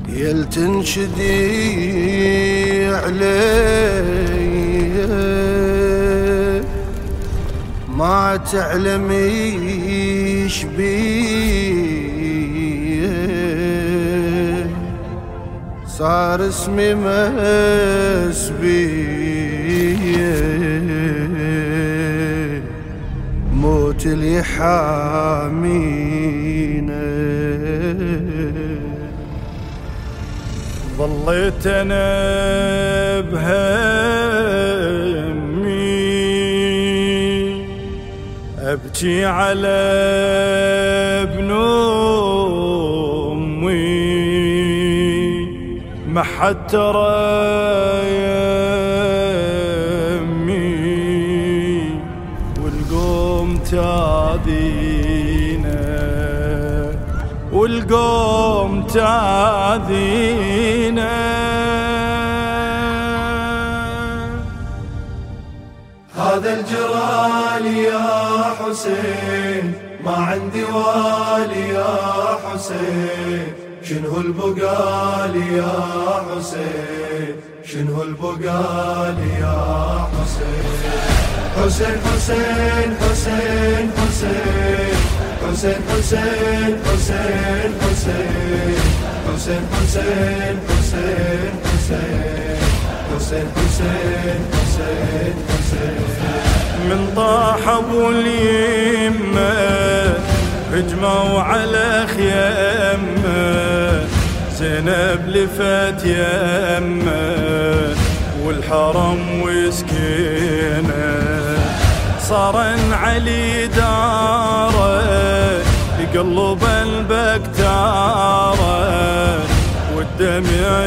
يل تنشدي علي ما تعلميش بي صار اسمي مسبي موت اللي حامينا ظليت انا بهمي ابكي على ابن امي ما حد ترى يمي والقوم تعذينا والقوم تعذينا. هذا الجرال يا حسين ما عندي والي يا حسين شنو البقال يا حسين شنو البقال يا حسين حسين حسين حسين حسين حسين حسين حسين حسين حسين حسين حسين حسين حسين حسين حسين من طاح ابو اليمه هجموا على خيمه زينب لفت يمه والحرم وسكينه صار علي داره يقلب البكتاره والدمع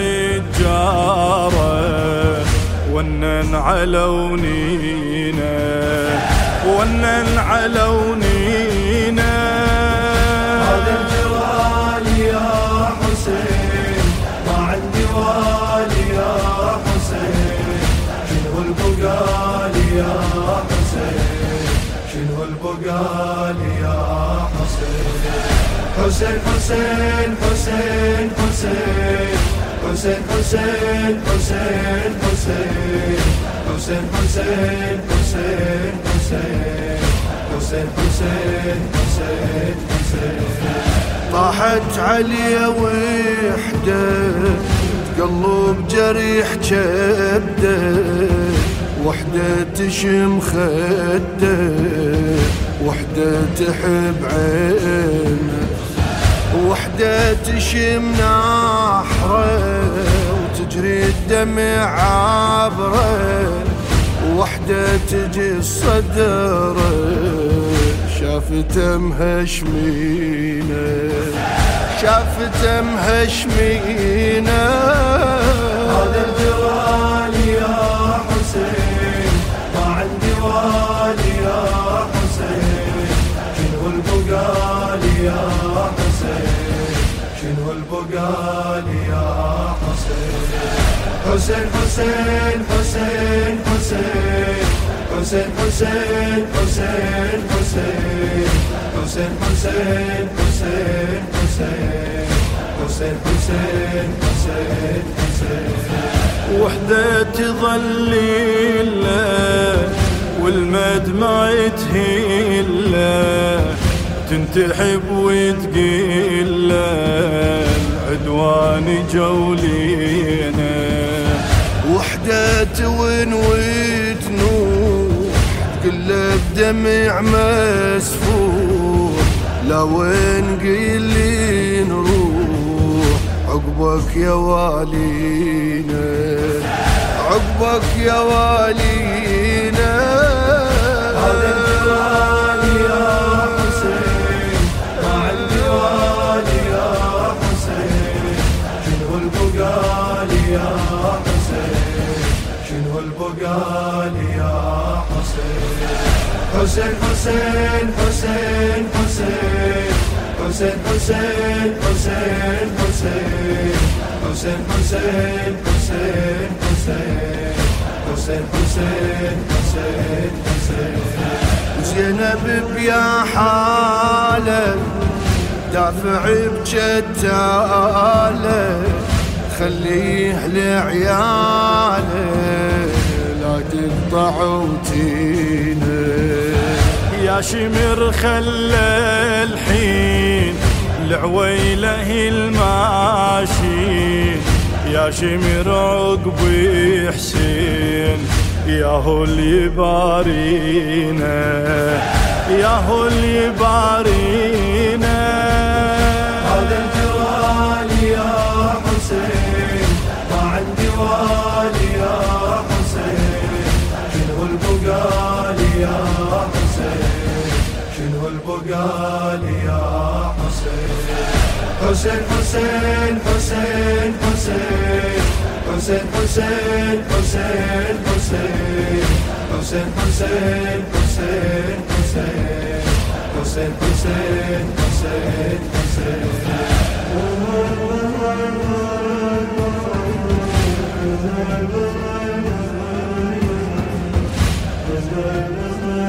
يتجاره ونن علونينا ونن علونينا. هذا الجرال يا حسين ما عندي والي يا حسين شنو البقال يا حسين شنو البقال يا حسين حسين حسين حسين حسين حسين حسين حسين حسين حسين حسين حسين حسين حسين حسين حسين طاحت علي وحده تقلب جريح كبده وحده تشم خده وحده تحب عينه وحده تشم نحره وتجري الدمع عبره وحده تجي صدره شافته مهشمينه شافته مهشمينه. هذا الجرال يا حسين ما عندي والي يا حسين شنو البقال يا حسين شنو البقال يا حسين حسين حسين حسين حسين حسين حسين حسين حسين حسين حسين حسين حسين حسين حسين وحدة تظلله والمدمع تهله تنتحب وتقيله العدوان جولينا وحدة تون وتنوح تقلب دمع مسفوح لا وين قيلي نروح عقبك يا والينا عقبك يا والينا. هذا الجرال يا حسين ما عندي والي يا حسين شنو البقال يا حسين شنو البقال يا حسين حسين حسين حسين حسين حسين حسين حسين حسين حسين حسين حسين حسين حسين حسين حسين زينب بيا حاله دافع بجتاله خليه لعياله لا تقطع وتينه. يا شمر خلى الحين لعويله الماشي، يا شمر عقبي حسين ياهو اللي يبارينا، ياهو اللي يبارينا. هذا الجوال يا حسين ما عندي والي يا حسين، شنو البقال يا حسين، شنو البقال يا حسين. حسين حسين حسين حسين حسين حسين حسين حسين حسين حسين حسين حسين حسين حسين حسين.